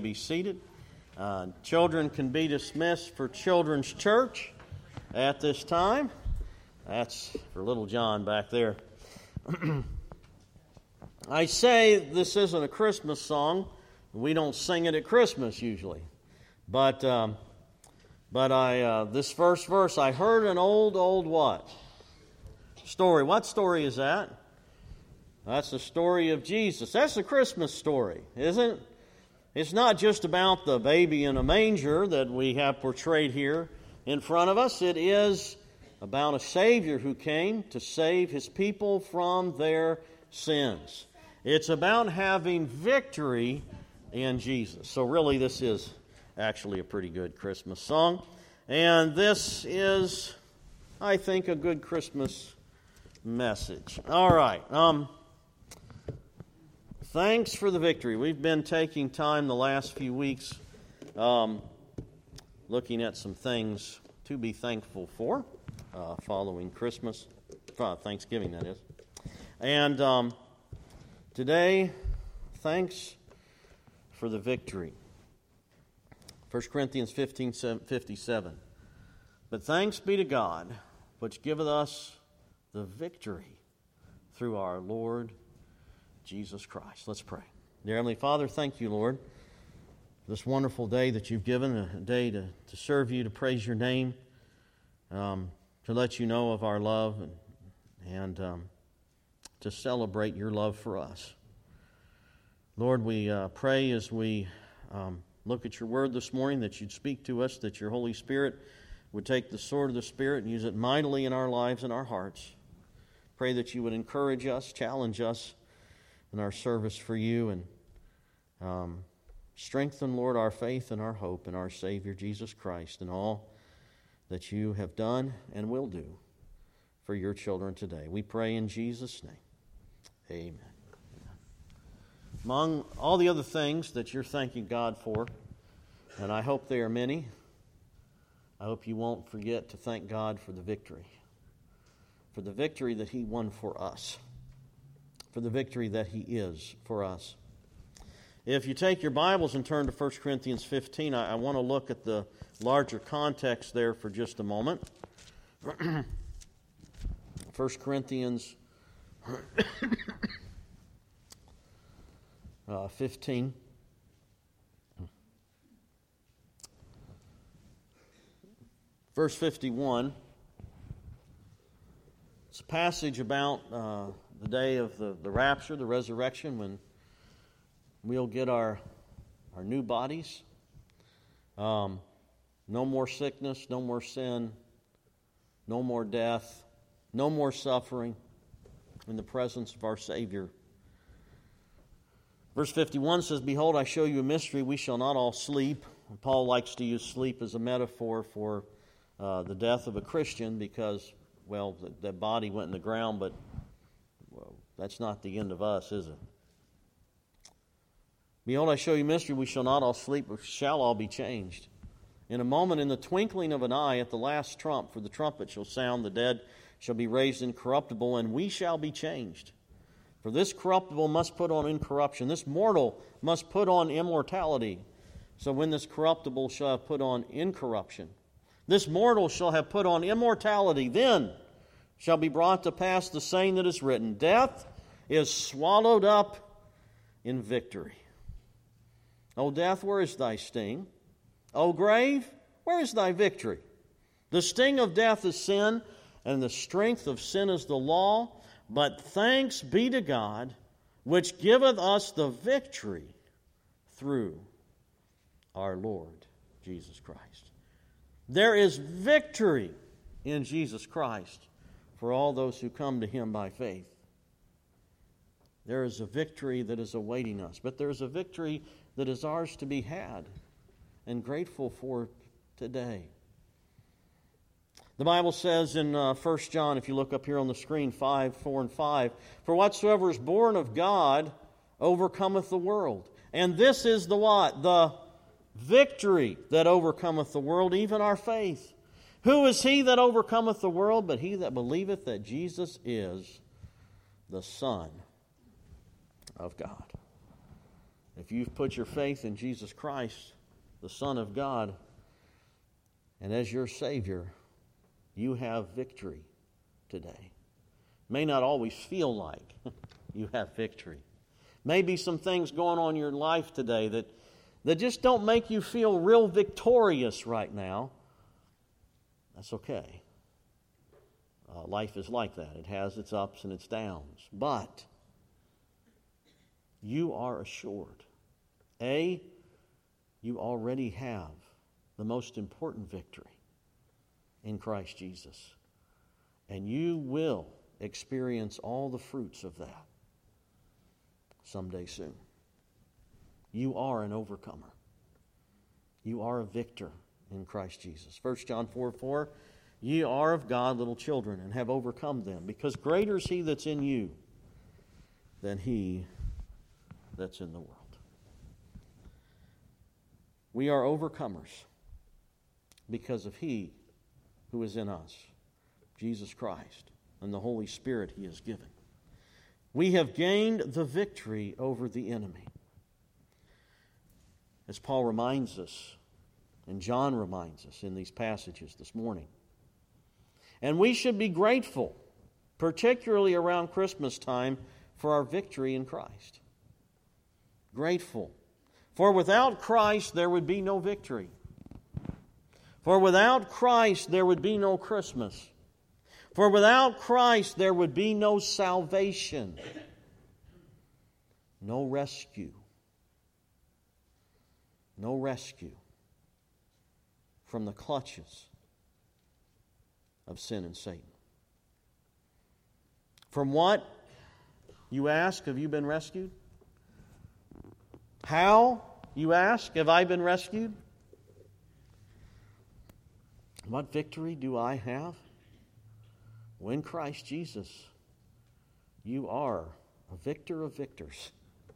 be seated. Children can be dismissed for Children's Church at this time. That's for little John back there. I say this isn't a Christmas song. We don't sing it at Christmas usually. But this first verse, I heard an old what? Story. What story is that? That's the story of Jesus. That's the Christmas story, isn't it? It's not just about the baby in a manger that we have portrayed here in front of us. It is about a Savior who came to save His people from their sins. It's about having victory in Jesus. So really this is actually a pretty good Christmas song. And this is, I think, a good Christmas message. All right. Thanks for the victory. We've been taking time the last few weeks looking at some things to be thankful for following Christmas, Thanksgiving that is. And today, thanks for the victory. 1 Corinthians 15:57. But thanks be to God, which giveth us the victory through our Lord Jesus Christ. Let's pray. Dear Heavenly Father, thank you, Lord, for this wonderful day that you've given, a day to serve you, to praise your name, to let you know of our love, and to celebrate your love for us. Lord, we pray as we look at your word this morning that you'd speak to us, that your Holy Spirit would take the sword of the Spirit and use it mightily in our lives and our hearts. Pray that you would encourage us, challenge us in our service for you, and strengthen, Lord, our faith and our hope in our Savior Jesus Christ and all that you have done and will do for your children today. We pray in Jesus' name. Amen. Among all the other things that you're thanking God for, and I hope they are many, I hope you won't forget to thank God for the victory that He won for us, for the victory that He is for us. If you take your Bibles and turn to 1 Corinthians 15, I want to look at the larger context there for just a moment. 1 Corinthians 15. Verse 51. It's a passage about the day of the rapture, the resurrection, when we'll get our new bodies. No more sickness, no more sin, no more death, no more suffering in the presence of our Savior. Verse 51 says, Behold, I show you a mystery, we shall not all sleep. And Paul likes to use sleep as a metaphor for the death of a Christian because, well, that body went in the ground, but that's not the end of us, is it? Behold, I show you a mystery, we shall not all sleep, but shall all be changed. In a moment, in the twinkling of an eye, at the last trump, for the trumpet shall sound, the dead shall be raised incorruptible, and we shall be changed. For this corruptible must put on incorruption, this mortal must put on immortality. So when this corruptible shall have put on incorruption, this mortal shall have put on immortality, then shall be brought to pass the saying that is written, Death is swallowed up in victory. O death, where is thy sting? O grave, where is thy victory? The sting of death is sin, and the strength of sin is the law. But thanks be to God, which giveth us the victory through our Lord Jesus Christ. There is victory in Jesus Christ for all those who come to Him by faith. There is a victory that is awaiting us, but there is a victory that is ours to be had and grateful for today. The Bible says in 1 John, if you look up here on the screen, 5, 4, and 5, For whatsoever is born of God overcometh the world. And this is the what? The victory that overcometh the world, even our faith. Who is he that overcometh the world but he that believeth that Jesus is the Son of God? If you've put your faith in Jesus Christ, the Son of God, and as your Savior, you have victory today. May not always feel like you have victory. Maybe some things going on in your life today that just don't make you feel real victorious right now. That's okay. Life is like that. It has its ups and its downs. But you are assured. You already have the most important victory in Christ Jesus. And you will experience all the fruits of that someday soon. You are an overcomer. You are a victor in Christ Jesus. 1 John 4:4, ye are of God little children, and have overcome them, because greater is he that's in you than he that's in the world. We are overcomers because of he who is in us, Jesus Christ, and the Holy Spirit he has given. We have gained the victory over the enemy. As Paul reminds us, and John reminds us in these passages this morning. And we should be grateful, particularly around Christmas time, for our victory in Christ. Grateful. For without Christ there would be no victory. For without Christ there would be no Christmas. For without Christ there would be no salvation, no rescue. No rescue from the clutches of sin and Satan. From what, you ask, have you been rescued? How, you ask, have I been rescued? What victory do I have? Well, in Christ Jesus, you are a victor of victors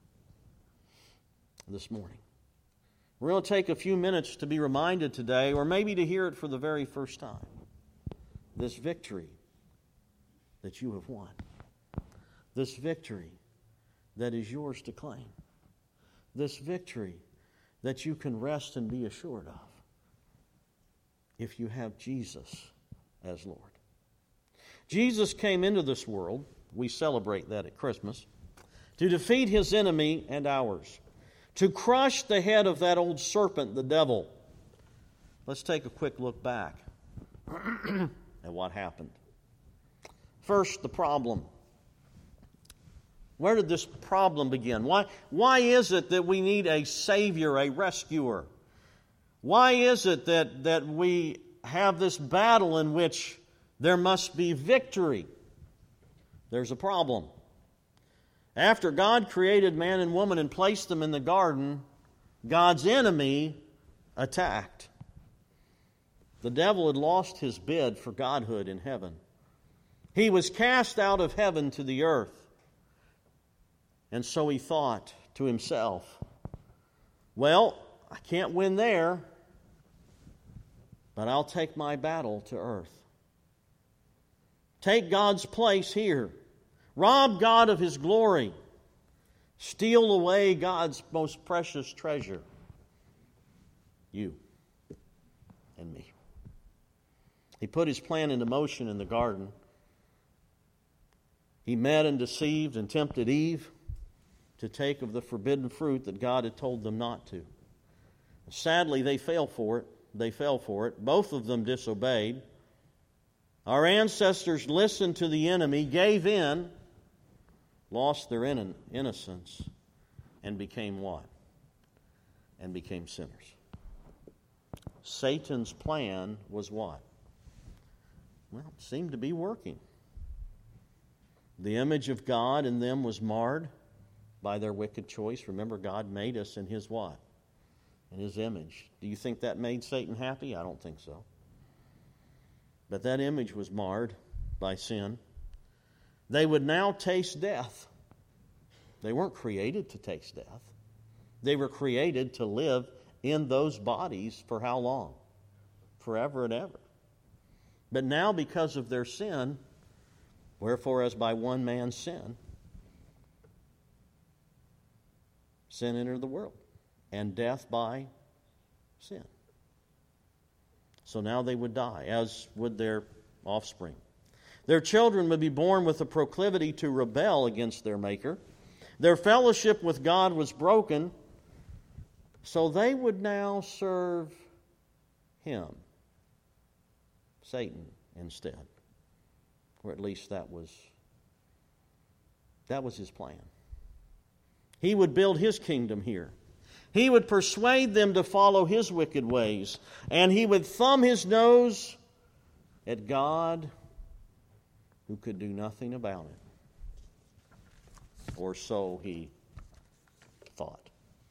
this morning. We're going to take a few minutes to be reminded today, or maybe to hear it for the very first time, this victory that you have won. This victory that is yours to claim. This victory that you can rest and be assured of if you have Jesus as Lord. Jesus came into this world, we celebrate that at Christmas, to defeat his enemy and ours, to crush the head of that old serpent, the devil. Let's take a quick look back at what happened. First, the problem. Where did this problem begin? Why is it that we need a Savior, a rescuer? Why is it that we have this battle in which there must be victory? There's a problem. After God created man and woman and placed them in the garden, God's enemy attacked. The devil had lost his bid for godhood in heaven. He was cast out of heaven to the earth. And so he thought to himself, well, I can't win there, but I'll take my battle to earth. Take God's place here. Rob God of his glory. Steal away God's most precious treasure. You and me. He put his plan into motion in the garden. He met and deceived and tempted Eve to take of the forbidden fruit that God had told them not to. Sadly, they fell for it. Both of them disobeyed. Our ancestors listened to the enemy, gave in, lost their innocence, and became what? And became sinners. Satan's plan was what? Well, it seemed to be working. The image of God in them was marred by their wicked choice. Remember, God made us in his what? In his image. Do you think that made Satan happy? I don't think so. But that image was marred by sin. They would now taste death. They weren't created to taste death. They were created to live in those bodies for how long? Forever and ever. But now, because of their sin, wherefore as by one man's sin, sin entered the world, and death by sin. So now they would die, as would their offspring. Their children would be born with a proclivity to rebel against their Maker. Their fellowship with God was broken, so they would now serve him, Satan, instead. Or at least that was his plan. He would build his kingdom here. He would persuade them to follow his wicked ways, and he would thumb his nose at God, who could do nothing about it. Or so he thought.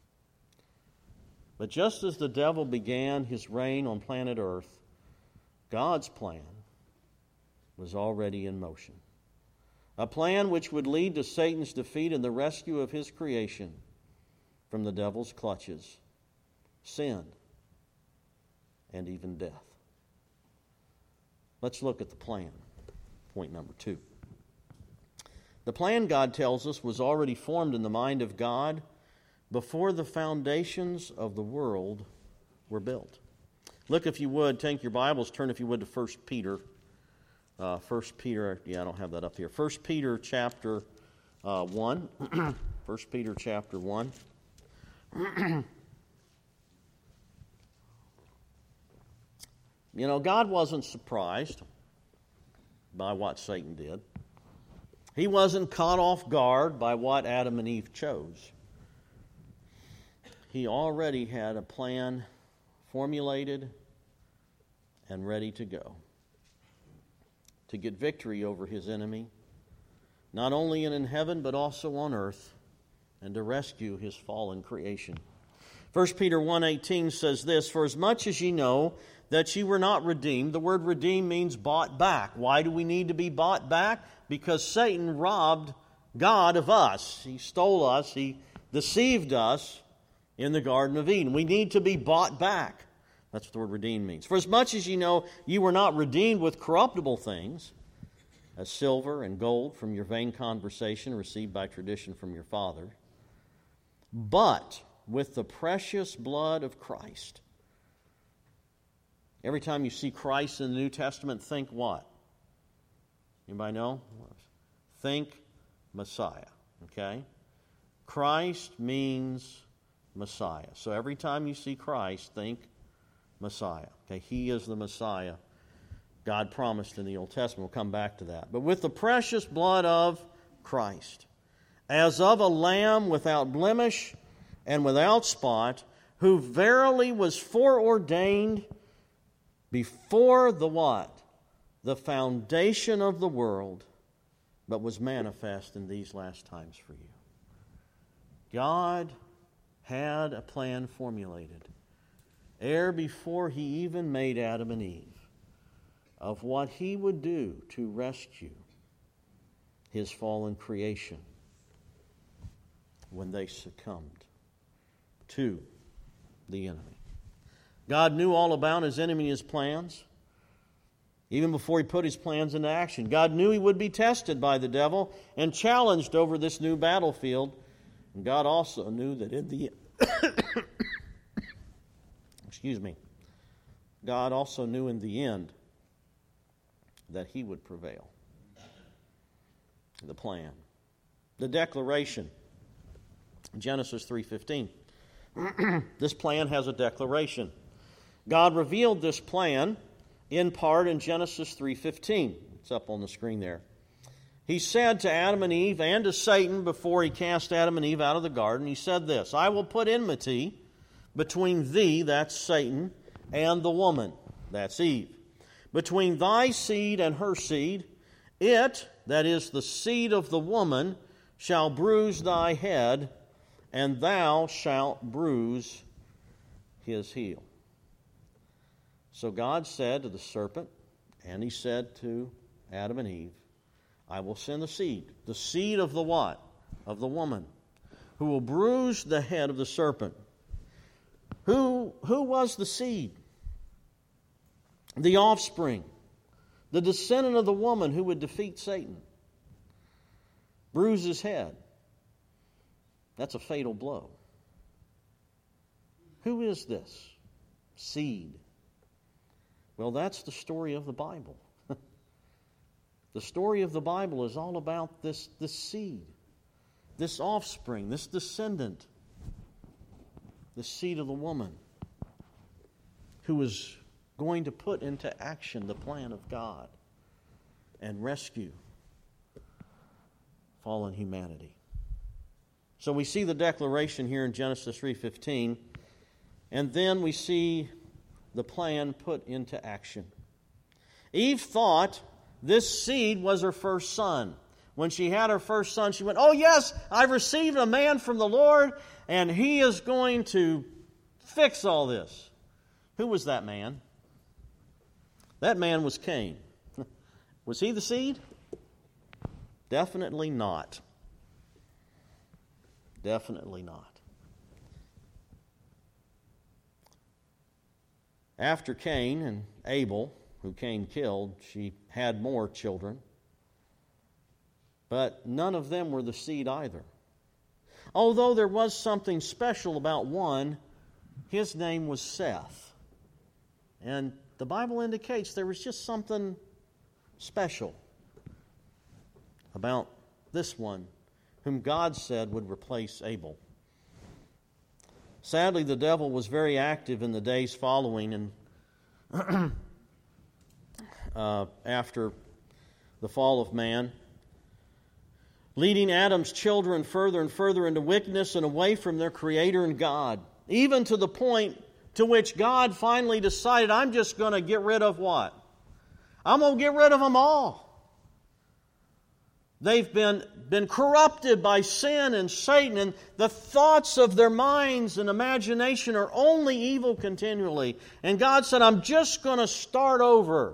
But just as the devil began his reign on planet Earth, God's plan was already in motion. A plan which would lead to Satan's defeat and the rescue of his creation from the devil's clutches, sin, and even death. Let's look at the plan. Point number 2. The plan, God tells us, was already formed in the mind of God before the foundations of the world were built. Look, if you would, take your Bibles, turn if you would to 1 Peter. 1 Peter, I don't have that up here. 1 Peter chapter 1. 1 Peter chapter 1. You know, God wasn't surprised by what Satan did. He wasn't caught off guard by what Adam and Eve chose. He already had a plan formulated and ready to go to get victory over his enemy, not only in heaven but also on earth, and to rescue his fallen creation. 1 Peter 1:18 says this, "For as much as ye know that ye were not redeemed," the word redeemed means bought back. Why do we need to be bought back? Because Satan robbed God of us. He stole us. He deceived us in the Garden of Eden. We need to be bought back. That's what the word redeemed means. "For as much as ye know ye were not redeemed with corruptible things, as silver and gold from your vain conversation received by tradition from your father, but with the precious blood of Christ." Every time you see Christ in the New Testament, think what? Anybody know? Think Messiah, okay? Christ means Messiah. So every time you see Christ, think Messiah. Okay, he is the Messiah God promised in the Old Testament. We'll come back to that. But with the precious blood of Christ, as of a lamb without blemish and without spot, who verily was foreordained before the what? The foundation of the world, but was manifest in these last times for you. God had a plan formulated ere before he even made Adam and Eve of what he would do to rescue his fallen creation when they succumbed to the enemy. God knew all about his enemy and his plans even before he put his plans into action. God knew he would be tested by the devil and challenged over this new battlefield. And God also knew that in the God also knew in the end that he would prevail. The plan. The declaration. Genesis 3:15. This plan has a declaration. God revealed this plan in part in Genesis 3:15. It's up on the screen there. He said to Adam and Eve and to Satan before he cast Adam and Eve out of the garden, he said this, "I will put enmity between thee," that's Satan, "and the woman," that's Eve, "between thy seed and her seed. It," that is the seed of the woman, "shall bruise thy head, and thou shalt bruise his heel." So God said to the serpent, and he said to Adam and Eve, "I will send the seed of the what? Of the woman, who will bruise the head of the serpent." Who was the seed? The offspring, the descendant of the woman who would defeat Satan. Bruise his head. That's a fatal blow. Who is this seed? Well, that's the story of the Bible. The story of the Bible is all about this seed, this offspring, this descendant, the seed of the woman who is going to put into action the plan of God and rescue fallen humanity. So we see the declaration here in Genesis 3:15, and then we see the plan put into action. Eve thought this seed was her first son. When she had her first son, she went, "Oh yes, I've received a man from the Lord, and he is going to fix all this." Who was that man? That man was Cain. Was he the seed? Definitely not. Definitely not. After Cain and Abel, who Cain killed, she had more children. But none of them were the seed either. Although there was something special about one, his name was Seth. And the Bible indicates there was just something special about this one, whom God said would replace Abel. Sadly, the devil was very active in the days following and after the fall of man, leading Adam's children further and further into wickedness and away from their Creator and God, even to the point to which God finally decided, I'm just going to get rid of what? I'm going to get rid of them all. They've been corrupted by sin and Satan, and the thoughts of their minds and imagination are only evil continually. And God said, I'm just going to start over.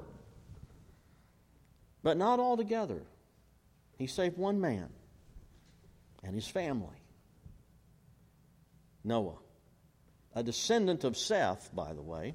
But not altogether. He saved one man and his family. Noah, a descendant of Seth, by the way.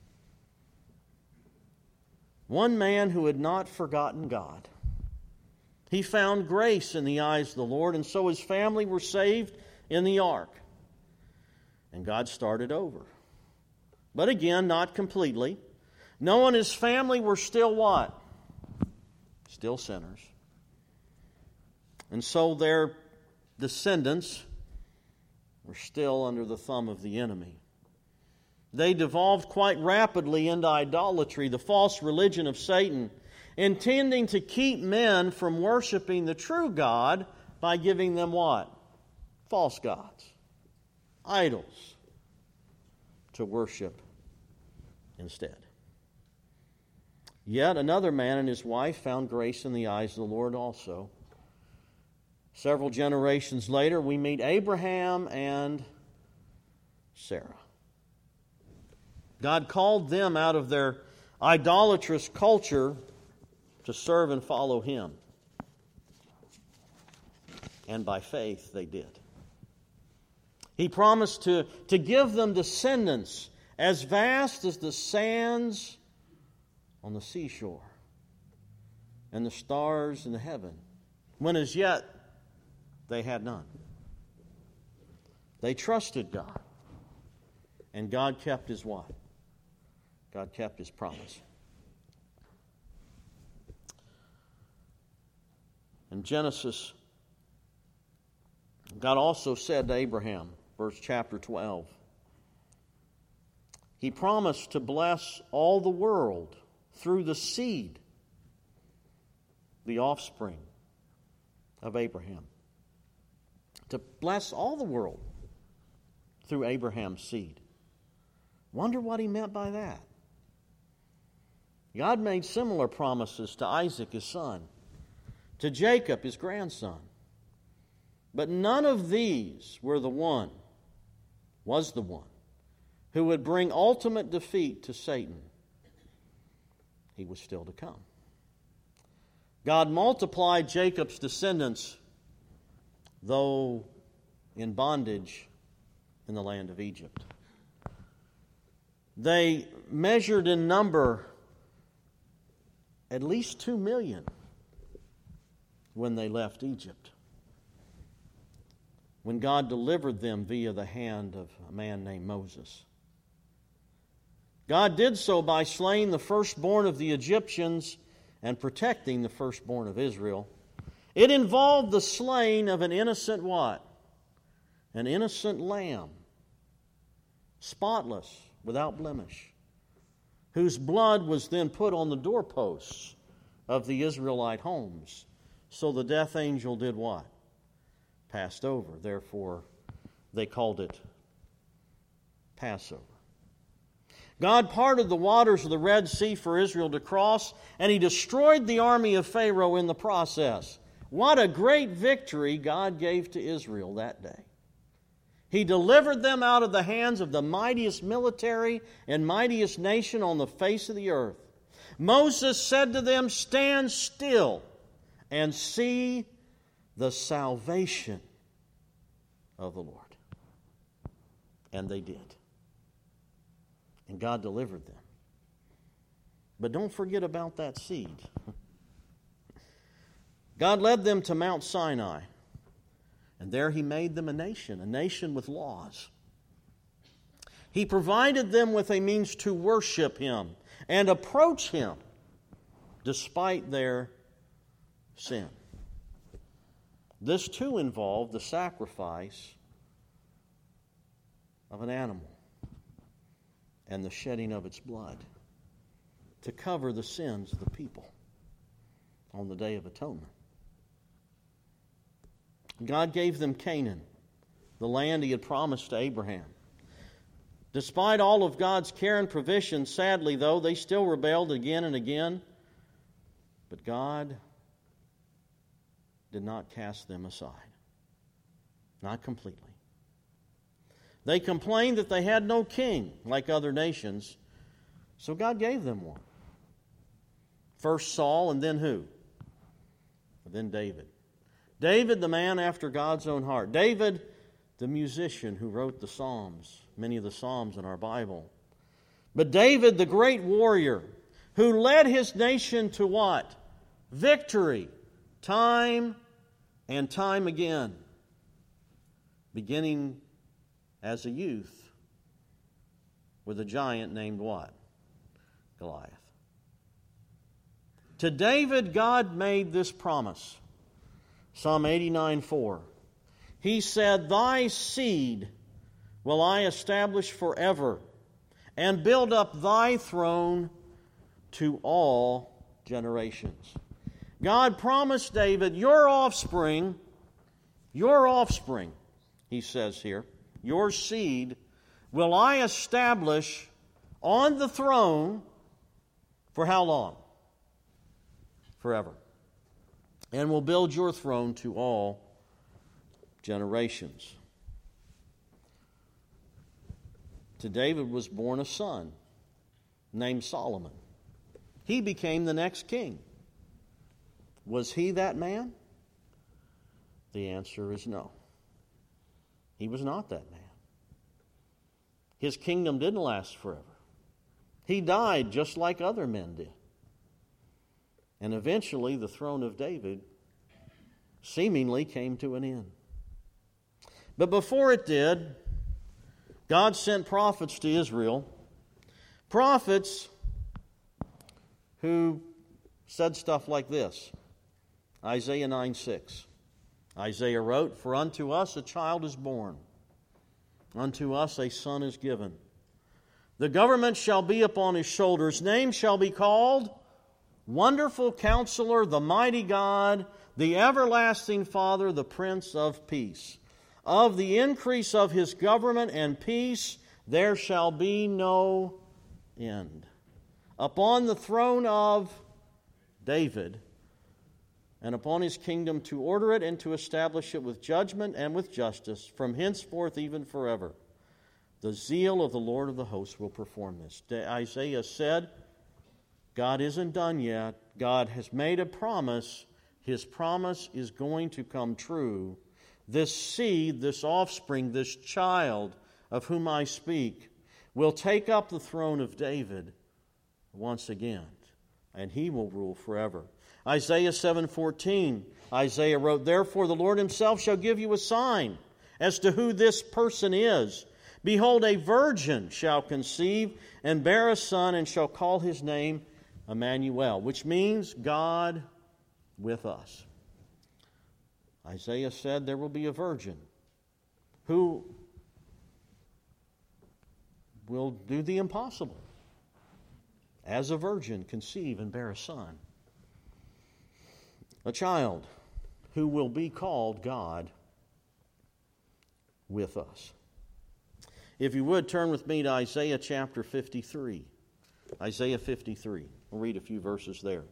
One man who had not forgotten God. He found grace in the eyes of the Lord, and so his family were saved in the ark. And God started over. But again, not completely. Noah and his family were still what? Still sinners. And so their descendants were still under the thumb of the enemy. They devolved quite rapidly into idolatry, the false religion of Satan, intending to keep men from worshiping the true God by giving them what? False gods, idols, to worship instead. Yet another man and his wife found grace in the eyes of the Lord also. Several generations later, we meet Abraham and Sarah. God called them out of their idolatrous culture to serve and follow Him. And by faith they did. He promised to give them descendants as vast as the sands on the seashore and the stars in the heaven, when as yet they had none. They trusted God, and God kept His what? God kept His promise. In Genesis, God also said to Abraham, verse chapter 12, He promised to bless all the world through the seed, the offspring of Abraham. To bless all the world through Abraham's seed. Wonder what He meant by that. God made similar promises to Isaac, his son, to Jacob, his grandson. But none of these was the one, who would bring ultimate defeat to Satan. He was still to come. God multiplied Jacob's descendants, though in bondage in the land of Egypt. They measured in number at least 2 million when they left Egypt, when God delivered them via the hand of a man named Moses. God did so by slaying the firstborn of the Egyptians and protecting the firstborn of Israel. It involved the slaying of an innocent what? An innocent lamb, spotless, without blemish, whose blood was then put on the doorposts of the Israelite homes. So the death angel did what? Passed over. Therefore, they called it Passover. God parted the waters of the Red Sea for Israel to cross, and He destroyed the army of Pharaoh in the process. What a great victory God gave to Israel that day. He delivered them out of the hands of the mightiest military and mightiest nation on the face of the earth. Moses said to them, "Stand still and see the salvation of the Lord." And they did. And God delivered them. But don't forget about that seed. God led them to Mount Sinai. And there He made them a nation with laws. He provided them with a means to worship Him and approach Him despite their sin. This too involved the sacrifice of an animal and the shedding of its blood to cover the sins of the people on the Day of Atonement. God gave them Canaan, the land He had promised to Abraham. Despite all of God's care and provision, sadly though, they still rebelled again and again. But God did not cast them aside. Not completely. They complained that they had no king like other nations, so God gave them one. First Saul, and then who? And then David. David, the man after God's own heart. David, the musician who wrote the Psalms, many of the Psalms in our Bible. But David, the great warrior, who led his nation to what? Victory, time and time again. Beginning as a youth with a giant named what? Goliath. To David, God made this promise. Psalm 89:4. He said, "Thy seed will I establish forever, and build up thy throne to all generations." God promised David, your offspring, he says here, your seed, will I establish on the throne for how long? Forever. And will build your throne to all generations. To David was born a son named Solomon. He became the next king. Was he that man? The answer is no. He was not that man. His kingdom didn't last forever. He died just like other men did. And eventually the throne of David seemingly came to an end. But before it did, God sent prophets to Israel. Prophets who said stuff like this. Isaiah 9:6. Isaiah wrote, "For unto us a child is born, unto us a son is given. The government shall be upon his shoulders. Name shall be called Wonderful Counselor, the Mighty God, the Everlasting Father, the Prince of Peace. Of the increase of his government and peace there shall be no end. Upon the throne of David, and upon his kingdom, to order it and to establish it with judgment and with justice, from henceforth even forever. The zeal of the Lord of the hosts will perform this." Isaiah said, God isn't done yet. God has made a promise. His promise is going to come true. This seed, this offspring, this child of whom I speak, will take up the throne of David once again, and he will rule forever. Isaiah 7:14, Isaiah wrote, "Therefore the Lord himself shall give you a sign as to who this person is. Behold, a virgin shall conceive and bear a son, and shall call his name Emmanuel, which means God with us. Isaiah said there will be a virgin who will do the impossible. As a virgin, conceive and bear a son. A child who will be called God with us. If you would, turn with me to Isaiah chapter 53. Isaiah 53. We'll read a few verses there.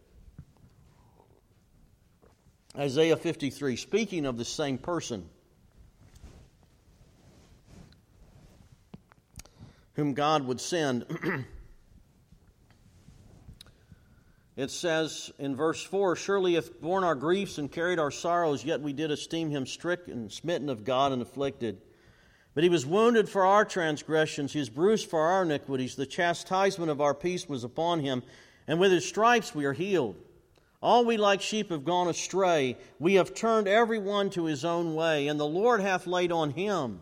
Isaiah 53, speaking of the same person whom God would send. It says in verse 4, Surely hath borne our griefs and carried our sorrows, yet we did esteem him stricken, smitten of God, and afflicted. But he was wounded for our transgressions, he was bruised for our iniquities. The chastisement of our peace was upon him, and with his stripes we are healed. All we like sheep have gone astray. We have turned every one to his own way, and the Lord hath laid on him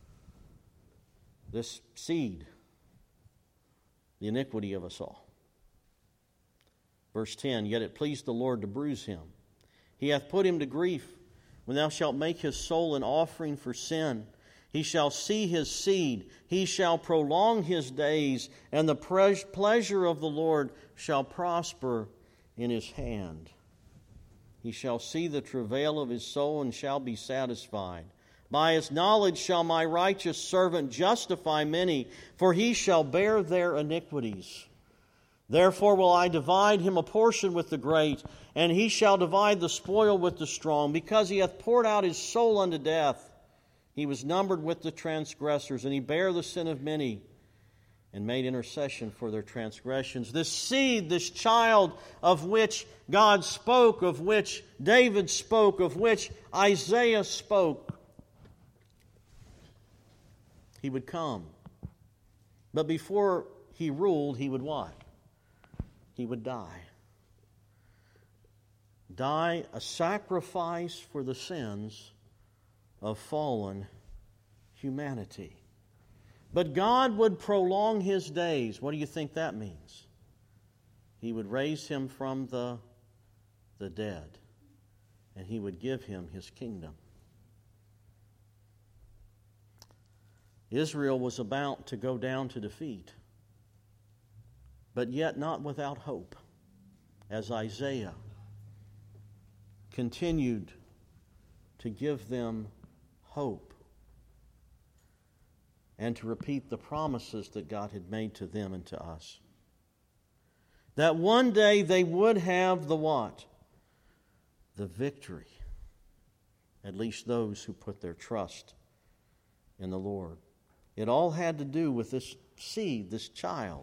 this seed, the iniquity of us all. Verse 10, Yet it pleased the Lord to bruise him. He hath put him to grief. When thou shalt make his soul an offering for sin, he shall see his seed. He shall prolong his days, and the pleasure of the Lord shall prosper in his hand. He shall see the travail of his soul and shall be satisfied. By his knowledge shall my righteous servant justify many, for he shall bear their iniquities. Therefore will I divide him a portion with the great, and he shall divide the spoil with the strong, because he hath poured out his soul unto death. He was numbered with the transgressors, and he bare the sin of many, and made intercession for their transgressions. This seed, this child of which God spoke, of which David spoke, of which Isaiah spoke, he would come. But before he ruled, he would what? He would die. Die a sacrifice for the sins of fallen humanity. But God would prolong his days. What do you think that means? He would raise him from the dead, and he would give him his kingdom. Israel was about to go down to defeat, but yet not without hope, as Isaiah continued to give them hope and to repeat the promises that God had made to them and to us. That one day they would have the what? The victory. At least those who put their trust in the Lord. It all had to do with this seed, this child.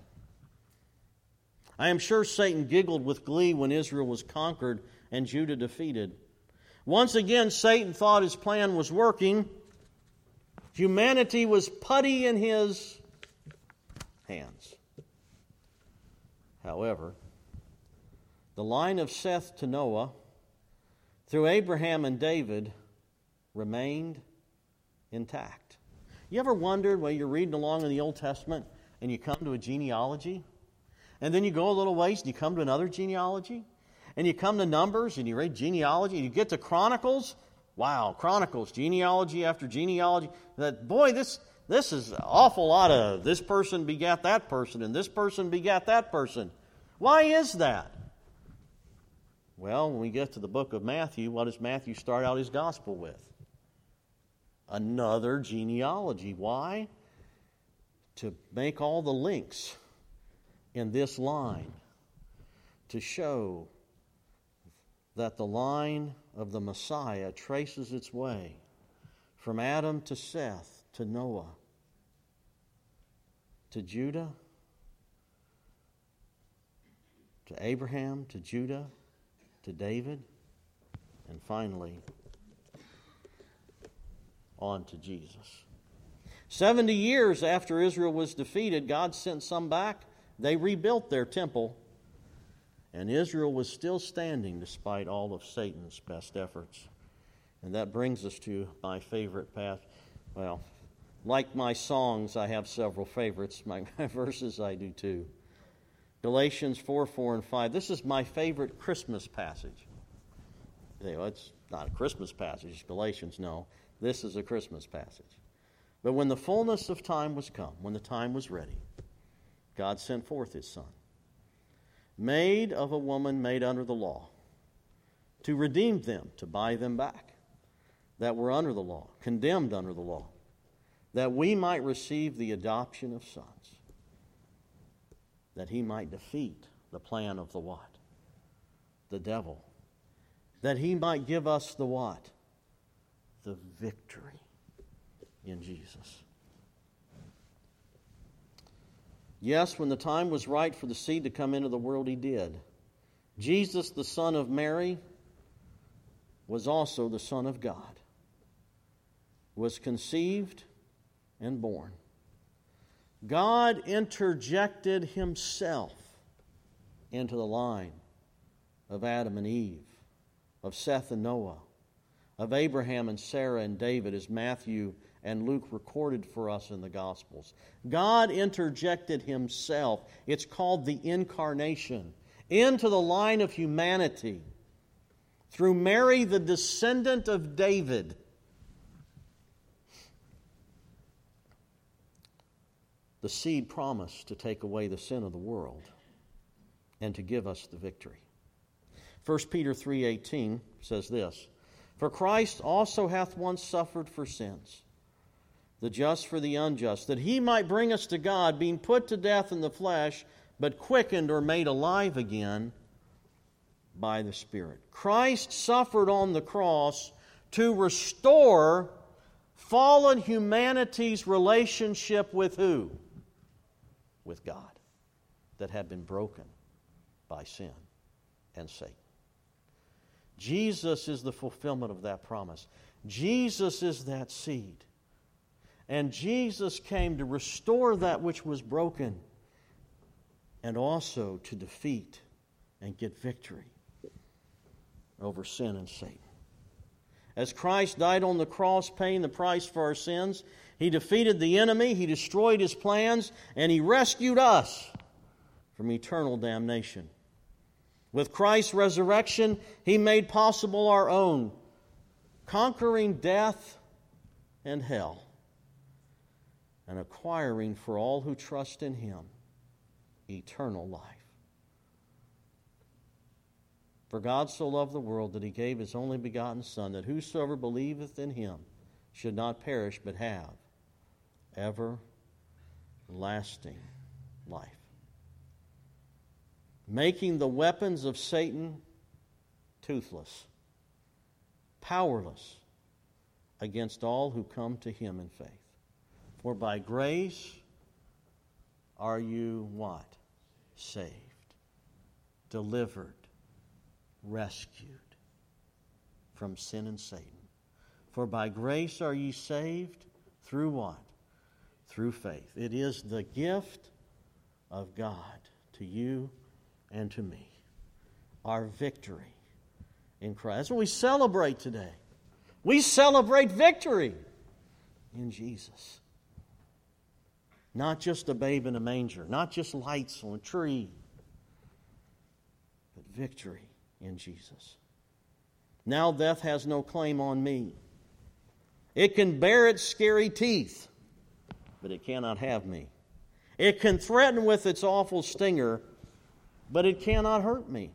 I am sure Satan giggled with glee when Israel was conquered and Judah defeated. Once again, Satan thought his plan was working. Humanity was putty in his hands. However, the line of Seth to Noah, through Abraham and David, remained intact. You ever wondered when you're reading along in the Old Testament and you come to a genealogy, and then you go a little ways and you come to another genealogy, and you come to Numbers and you read genealogy, and you get to Chronicles? Wow, Chronicles, genealogy after genealogy. That boy, this is an awful lot of this person begat that person, and this person begat that person. Why is that? Well, when we get to the book of Matthew, what does Matthew start out his gospel with? Another genealogy. Why? To make all the links in this line to show that the line of the Messiah traces its way from Adam to Seth to Noah to Judah to Abraham to Judah to David, and finally on to Jesus. 70 years after Israel was defeated, God sent some back. They rebuilt their temple, and Israel was still standing despite all of Satan's best efforts. And that brings us to my favorite path. Well, Like my songs, I have several favorites. My verses, I do too. Galatians 4, 4, and 5. This is my favorite Christmas passage. It's not a Christmas passage, it's Galatians. No, this is a Christmas passage. But when the fullness of time was come, when the time was ready, God sent forth His Son, made of a woman made under the law, to redeem them, to buy them back, that were under the law, condemned under the law, that we might receive the adoption of sons, that He might defeat the plan of the what? The devil. That He might give us the what? The victory in Jesus. Yes, when the time was right for the seed to come into the world, He did. Jesus, the Son of Mary, was also the Son of God, was conceived and born. God interjected Himself into the line of Adam and Eve, of Seth and Noah, of Abraham and Sarah and David, as Matthew and Luke recorded for us in the Gospels. God interjected Himself, it's called the incarnation, into the line of humanity through Mary, the descendant of David. The seed promised to take away the sin of the world and to give us the victory. 1 Peter 3:18 says this, For Christ also hath once suffered for sins, the just for the unjust, that He might bring us to God, being put to death in the flesh, but quickened or made alive again by the Spirit. Christ suffered on the cross to restore fallen humanity's relationship with who? With God, that had been broken by sin and Satan. Jesus is the fulfillment of that promise. Jesus is that seed. And Jesus came to restore that which was broken and also to defeat and get victory over sin and Satan. As Christ died on the cross, paying the price for our sins, He defeated the enemy, He destroyed his plans, and He rescued us from eternal damnation. With Christ's resurrection, He made possible our own, conquering death and hell, and acquiring for all who trust in Him eternal life. For God so loved the world that He gave His only begotten Son, that whosoever believeth in Him should not perish, but have everlasting life. Making the weapons of Satan toothless, powerless against all who come to Him in faith. For by grace are you what? Saved, delivered, rescued from sin and Satan. For by grace are ye saved through what? Through faith. It is the gift of God to you and to me. Our victory in Christ. That's what we celebrate today. We celebrate victory in Jesus. Not just a babe in a manger, not just lights on a tree, but victory in Jesus. Now death has no claim on me. It can bare its scary teeth, but it cannot have me. It can threaten with its awful stinger, but it cannot hurt me.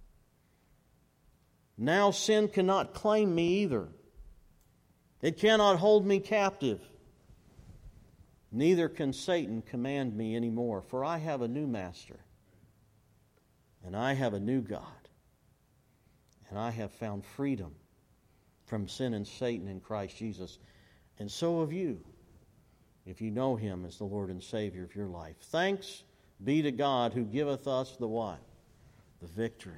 Now sin cannot claim me either. It cannot hold me captive. Neither can Satan command me anymore, for I have a new master, and I have a new God, and I have found freedom from sin and Satan in Christ Jesus. And so have you, if you know Him as the Lord and Savior of your life. Thanks be to God who giveth us the what? The victory.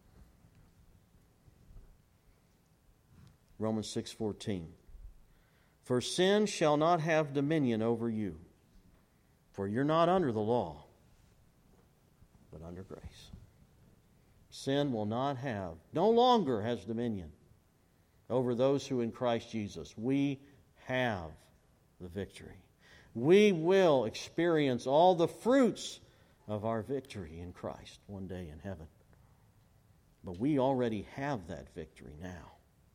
Romans 6:14. For sin shall not have dominion over you, for you're not under the law, but under grace. Sin will not have, no longer has dominion over those who in Christ Jesus. We have the victory. We will experience all the fruits of our victory in Christ one day in heaven. But we already have that victory now.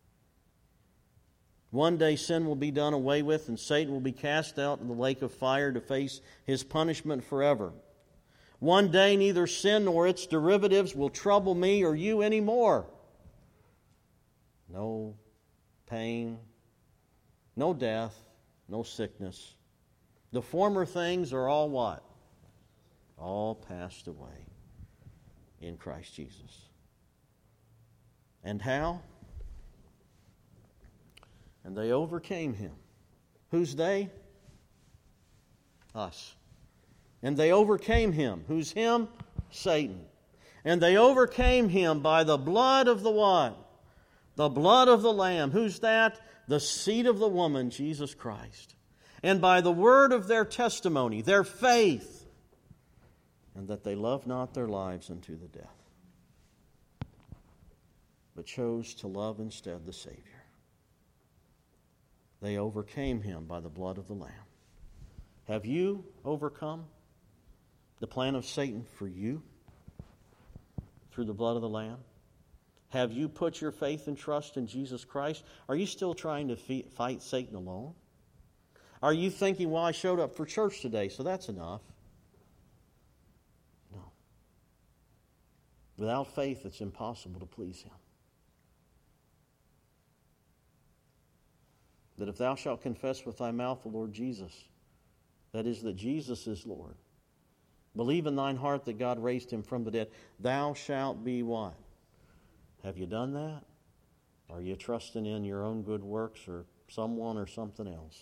One day sin will be done away with and Satan will be cast out in the lake of fire to face his punishment forever. One day neither sin nor its derivatives will trouble me or you anymore. No pain, no death, no sickness. The former things are all what? All passed away in Christ Jesus. And how? And they overcame him. Who's they? Us. And they overcame him. Who's him? Satan. And they overcame him by the blood of the what? The blood of the Lamb. Who's that? The seed of the woman, Jesus Christ. And by the word of their testimony, their faith, and that they loved not their lives unto the death, but chose to love instead the Savior. They overcame him by the blood of the Lamb. Have you overcome the plan of Satan for you through the blood of the Lamb? Have you put your faith and trust in Jesus Christ? Are you still trying to fight Satan alone? Are you thinking, well, I showed up for church today, so that's enough? No. Without faith, it's impossible to please him. That if thou shalt confess with thy mouth the Lord Jesus, that is, that Jesus is Lord, believe in thine heart that God raised him from the dead, thou shalt be what? Have you done that? Are you trusting in your own good works or someone or something else?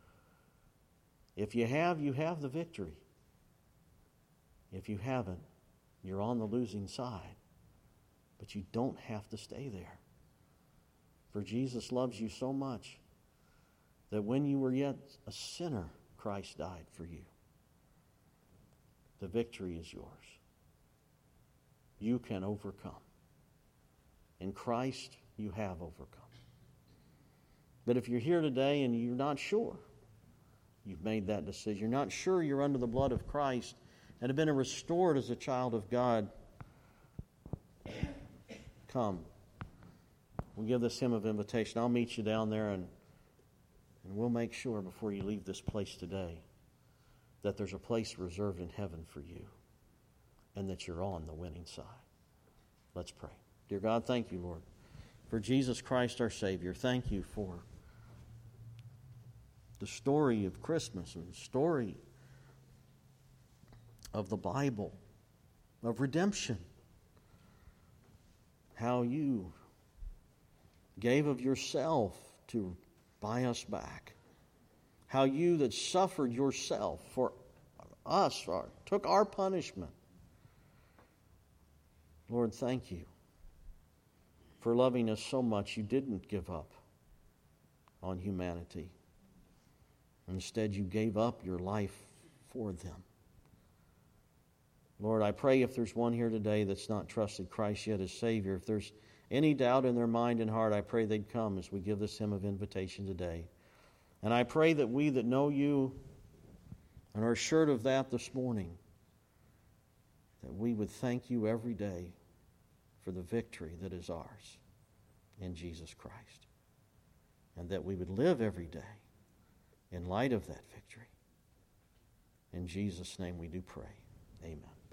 If you have, you have the victory. If you haven't, you're on the losing side. But you don't have to stay there. For Jesus loves you so much that when you were yet a sinner, Christ died for you. The victory is yours. You can overcome. In Christ, you have overcome. But if you're here today and you're not sure, you've made that decision, you're not sure you're under the blood of Christ and have been restored as a child of God, come. We'll give this hymn of invitation. I'll meet you down there and we'll make sure before you leave this place today that there's a place reserved in heaven for you and that you're on the winning side. Let's pray. Dear God, thank you, Lord, for Jesus Christ our Savior. Thank you for the story of Christmas and the story of the Bible, of redemption. How you gave of yourself to buy us back. How you that suffered yourself for us, took our punishment. Lord, thank you for loving us so much you didn't give up on humanity. Instead, you gave up your life for them. Lord, I pray if there's one here today that's not trusted Christ yet as Savior, if there's any doubt in their mind and heart, I pray they'd come as we give this hymn of invitation today. And I pray that we that know you and are assured of that this morning, that we would thank you every day for the victory that is ours in Jesus Christ. And that we would live every day in light of that victory. In Jesus' name we do pray. Amen.